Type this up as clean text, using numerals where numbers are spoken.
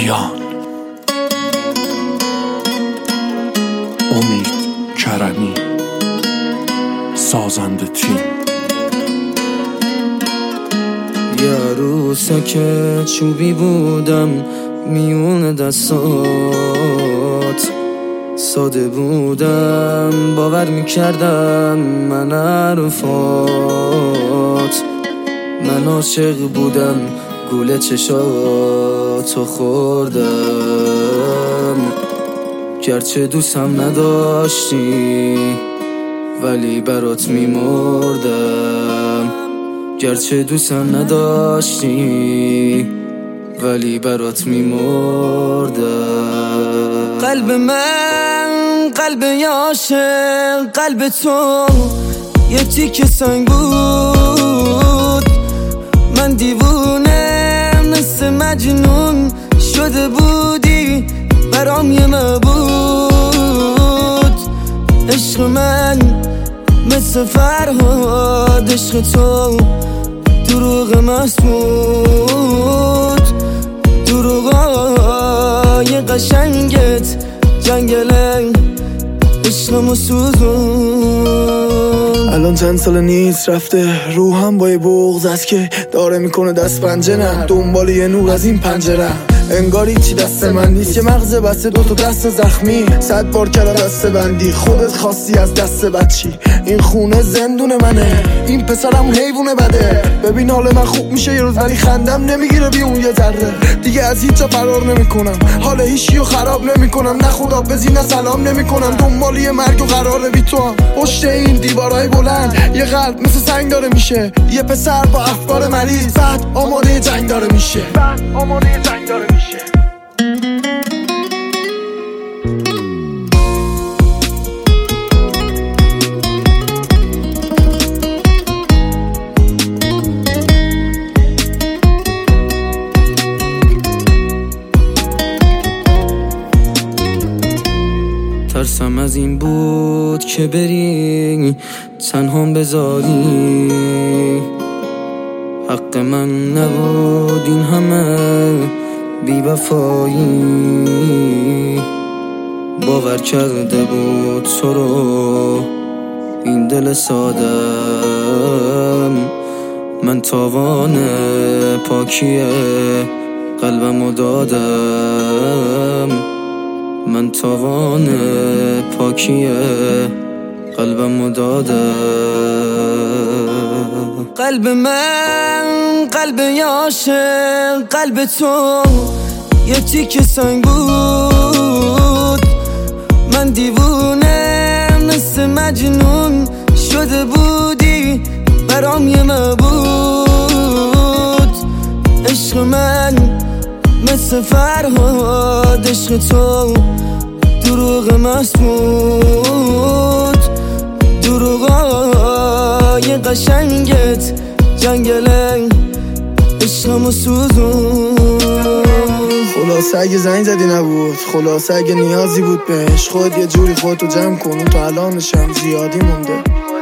کیان، امید کرمی، سازنده تیم. یه عروسک چوبی بودم میون دستات، ساده بودم باور میکردم من حرفات، من عاشق بودم گول چشاتو خوردم، گرچه دوستم نداشتی ولی برات میمردم، گرچه دوستم نداشتی ولی برات میمردم. قلب من قلب عاشق، قلب تو یه تیکه سنگ بود، من دیوونه مثل مجنون شده بودی برام یه معبود. عشق من مثل فرهاد، عشق تو دروغ مسمود، دروغای قشنگت جنگله عشقمو سوزون. الان چند سال نیست رفته، روحم با یه بغض است که داره میکنه دست پنجه، نه دنبال یه نور از این پنجره، انگاری چی دست من نیست، یه مغز بسته دوتا دست زخمی، 100 بار کردم دست بندی، خودت خواستی از دست بچی، این خونه زندون منه، این پسرم حیوونه بده، ببین حال من خوب میشه یه روز ولی خندم نمیگیره بی اون یه ذره، دیگه از هیچ جا فرار نمیکنم، حال هیچیو خراب نمیکنم، نه خدا بزی نه سلام نمیکنم، دنبال یه مرگ و قراره بی تو هم پشت این دیوارای بلند، یه قلب مثل سنگ داره میشه، یه پسر با افکار مریض، بعد آماده جنگ داره میشه، ترسم از این بود که بری تنهام بذاری، حق من نبود این همه بی وفایی، باور کرده بود تو رو این دل سادم، من تاوان پاکی قلبمو دادم، من تاوان پاکی قلبمو دادم. قلب من قلب عاشق، قلب تو یه تیکه سنگ بود، من دیوونه مثل مجنون شده بودی برام یه معبود. عشق من مثل فرهاد، عشق تو دروغ مسمود، دروغای قشنگت جنگله عشقمو سوزون. خلاصه اگه زنگ زدی نبود، خلاصه اگه نیازی بود بهش، خود یه جوری خودتو جمع کن، تا الانشم زیادی مونده.